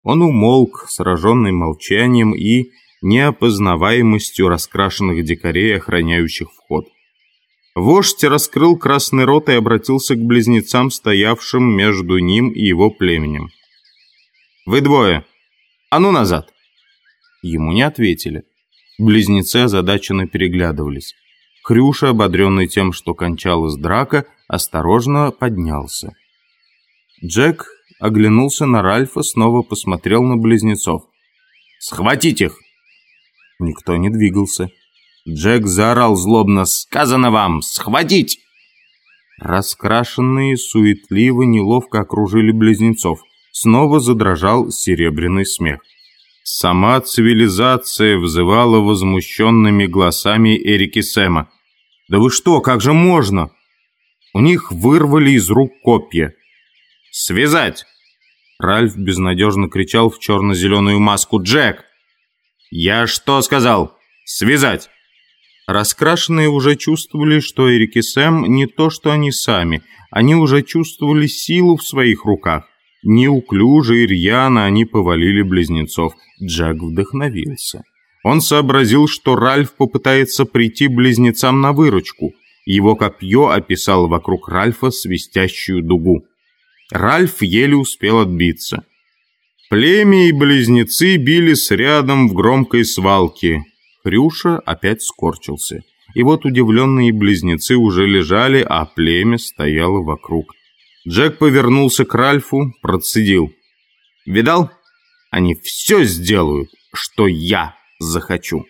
Он умолк, сраженный молчанием и неопознаваемостью раскрашенных дикарей, охраняющих вход. Вождь раскрыл красный рот и обратился к близнецам, стоявшим между ним и его племенем. «Вы двое! А ну назад!» Ему не ответили. Близнецы озадаченно переглядывались. Хрюша, ободренный тем, что кончалась драка, осторожно поднялся. Джек оглянулся на Ральфа, снова посмотрел на близнецов. «Схватить их!» Никто не двигался. Джек заорал злобно: «Сказано вам, схватить!» Раскрашенные суетливо, неловко окружили близнецов. Снова задрожал серебряный смех. Сама цивилизация взывала возмущенными голосами Эрики Сэма. «Да вы что, как же можно?» У них вырвали из рук копья. «Связать!» Ральф безнадежно кричал в черно-зеленую маску. «Джек!» «Я что сказал? Связать!» Раскрашенные уже чувствовали, что Эрик и Сэм не то, что они сами. Они уже чувствовали силу в своих руках. Неуклюже и рьяно они повалили близнецов. Джек вдохновился. Он сообразил, что Ральф попытается прийти близнецам на выручку. Его копье описало вокруг Ральфа свистящую дугу. Ральф еле успел отбиться. Племя и близнецы бились рядом в громкой свалке. Хрюша опять скорчился. И вот удивленные близнецы уже лежали, а племя стояло вокруг. Джек повернулся к Ральфу, процедил: «Видал? Они все сделают, что я захочу».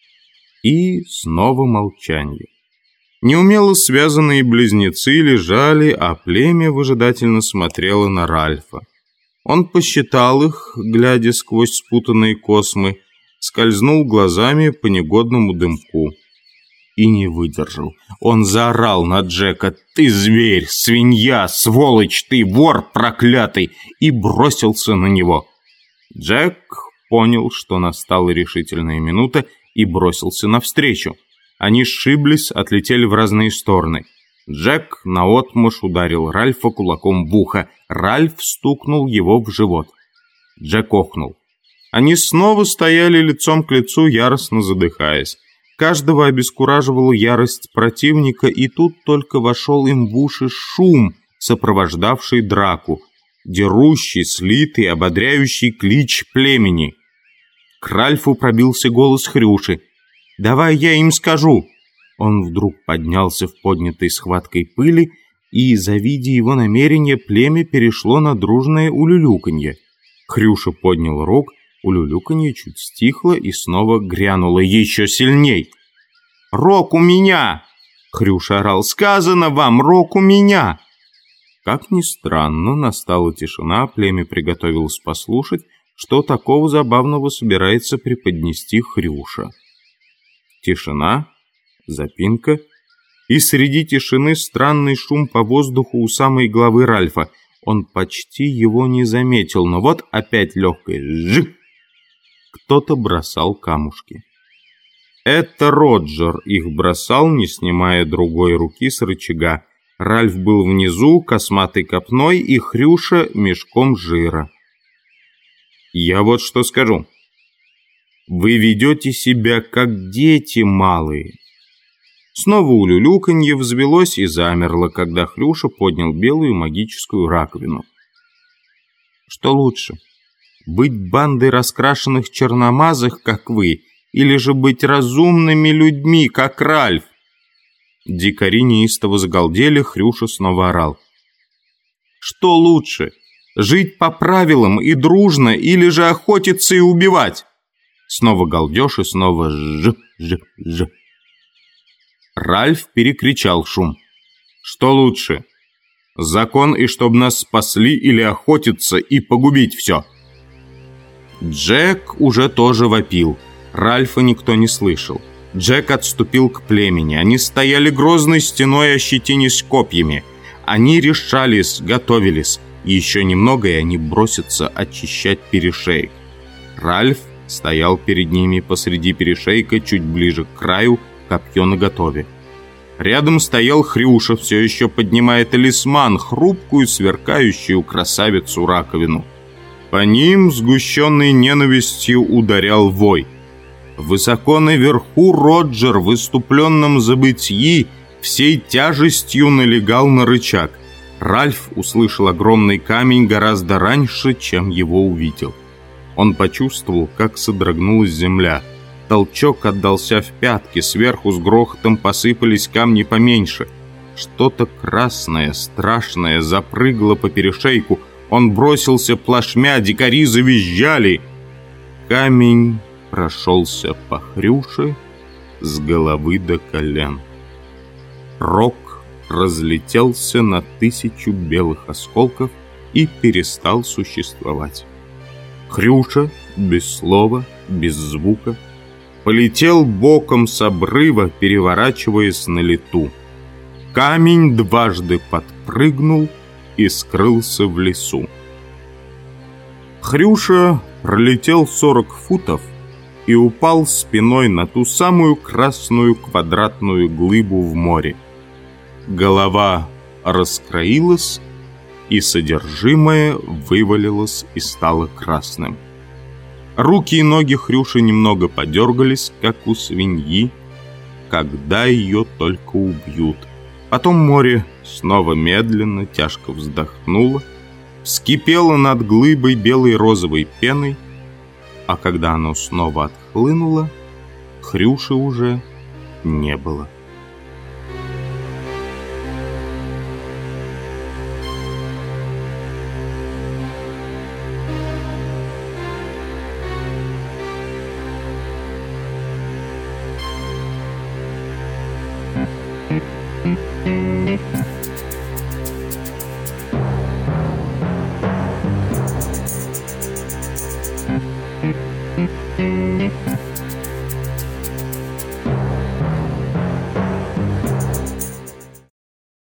И снова молчание. Неумело связанные близнецы лежали, а племя выжидательно смотрело на Ральфа. Он посчитал их, глядя сквозь спутанные космы, скользнул глазами по негодному дымку и не выдержал. Он заорал на Джека: «Ты зверь, свинья, сволочь, ты вор проклятый!» и бросился на него. Джек понял, что настала решительная минута, и бросился навстречу. Они сшиблись, отлетели в разные стороны. Джек наотмашь ударил Ральфа кулаком в ухо. Ральф стукнул его в живот. Джек охнул. Они снова стояли лицом к лицу, яростно задыхаясь. Каждого обескураживала ярость противника, и тут только вошел им в уши шум, сопровождавший драку. Дерущий, слитый, ободряющий клич племени. К Ральфу пробился голос Хрюши. «Давай я им скажу!» Он вдруг поднялся в поднятой схваткой пыли, и, завидя его намерение, племя перешло на дружное улюлюканье. Хрюша поднял рог, улюлюканье чуть стихло и снова грянуло еще сильней. «Рог у меня!» Хрюша орал. «Сказано вам, рог у меня!» Как ни странно, настала тишина, племя приготовилось послушать, что такого забавного собирается преподнести Хрюша. Тишина, запинка, и среди тишины странный шум по воздуху у самой головы Ральфа. Он почти его не заметил, но вот опять легкое «жик». Кто-то бросал камушки. Это Роджер их бросал, не снимая другой руки с рычага. Ральф был внизу, косматой копной, и Хрюша мешком жира. «Я вот что скажу. Вы ведете себя, как дети малые». Снова улюлюканье взвелось и замерло, когда Хрюша поднял белую магическую раковину. «Что лучше? Быть бандой раскрашенных черномазых, как вы, или же быть разумными людьми, как Ральф?» Дикари неистово загалдели, Хрюша снова орал. «Что лучше? Жить по правилам и дружно, или же охотиться и убивать?» Снова галдеж и снова ж. Ральф перекричал шум. «Что лучше? Закон, и чтоб нас спасли, или охотиться и погубить все?» Джек уже тоже вопил. Ральфа никто не слышал. Джек отступил к племени. Они стояли грозной стеной, ощетинись копьями. Они решались, готовились. Еще немного, и они бросятся очищать перешеек. Ральф стоял перед ними посреди перешейка, чуть ближе к краю, копье наготове. Рядом стоял Хрюша, все еще поднимая талисман, хрупкую, сверкающую красавицу раковину. По ним, сгущенный ненавистью, ударял вой. Высоко наверху Роджер в иступленном забытьи всей тяжестью налегал на рычаг. Ральф услышал огромный камень гораздо раньше, чем его увидел. Он почувствовал, как содрогнулась земля. Толчок отдался в пятки, сверху с грохотом посыпались камни поменьше. Что-то красное, страшное запрыгало по перешейку. Он бросился плашмя, дикари завизжали. Камень прошелся по Хрюше с головы до колен. Рог разлетелся на 1000 белых осколков и перестал существовать. Хрюша, без слова, без звука, полетел боком с обрыва, переворачиваясь на лету. Камень дважды подпрыгнул и скрылся в лесу. Хрюша пролетел 40 футов и упал спиной на ту самую красную квадратную глыбу в море. Голова раскроилась, и содержимое вывалилось и стало красным. Руки и ноги Хрюши немного подергались, как у свиньи, когда ее только убьют. Потом море снова медленно, тяжко вздохнуло, вскипело над глыбой белой розовой пеной, а когда оно снова отхлынуло, Хрюши уже не было.